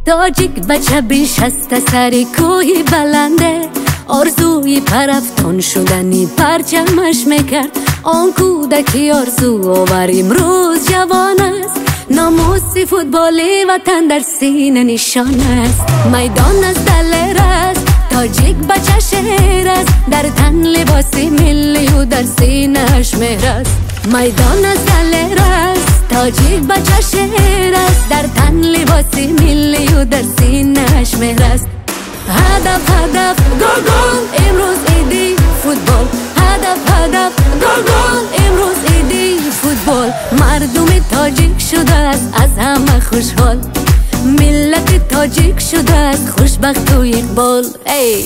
تاجیک بچه بیش از سر کوهی بلنده، آرزوی پرفتان شدنی پرچمش میکرد. آن کودکی آرزو آور امروز جوان است، ناموسی فوتبالی وطن در سینه نشان است. میدان از دل است، تاجیک بچه شهر است، در تن لباسی ملی و در سینه‌اش مهر است. میدان از دل است، تاجیک بچه شهر است، در تن لباسی ملی و در سینه‌اش مهر است. هدف گل گل امروز ایدی فوتبال، هدف گل گل امروز ایدی فوتبال. مردم تاجیک شده است از همه خوشحال، ملت تاجیک شده است خوشبخت و اقبال. ای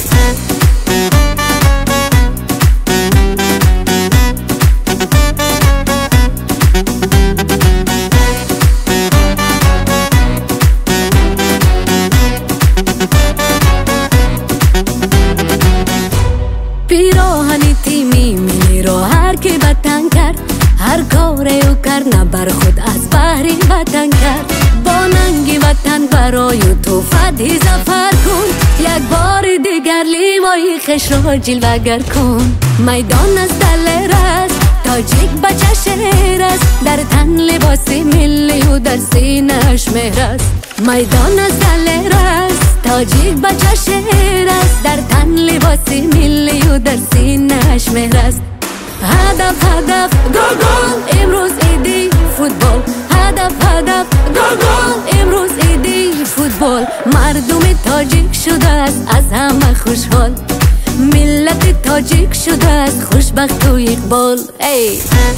پیراهنی تیمی ملی را هر کی وطن کرد، هر کاری او کرد نه بر خود از بهری وطن کرد. با ننگی وطن برای تو فتحی ظفر کن، یک بار دیگر لیوای خش را جلوگر کن. میدان از دل است، تاجیک بچه شهر است، در تن لباسی ملی و در سینه‌اش مهر است. میدان از دل است، تاجیک بچه شهر است، در تن لباسی ملی و در سینه‌اش مهر است. هدف گل گل امروز ایدی فوتبال، هدف گل گل امروز ایدی فوتبال. مردم تاجیک شده است از همه خوشحال، ملت تاجیک شده است خوشبخت و اقبال. ای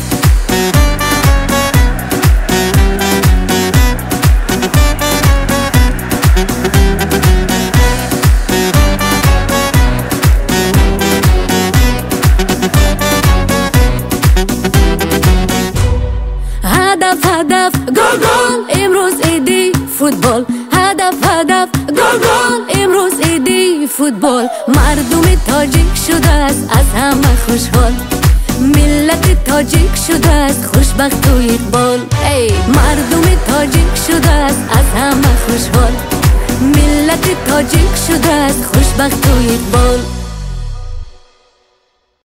هدف گل گل امروز ایدی فوتبال، هدف گل گل امروز ایدی فوتبال. مردم تاجیک شده است از همه خوشحال، ملت تاجیک شده است خوشبخت و اقبال. ای مردم تاجیک شده است از همه خوشحال، ملت تاجیک شده است خوشبخت و اقبال.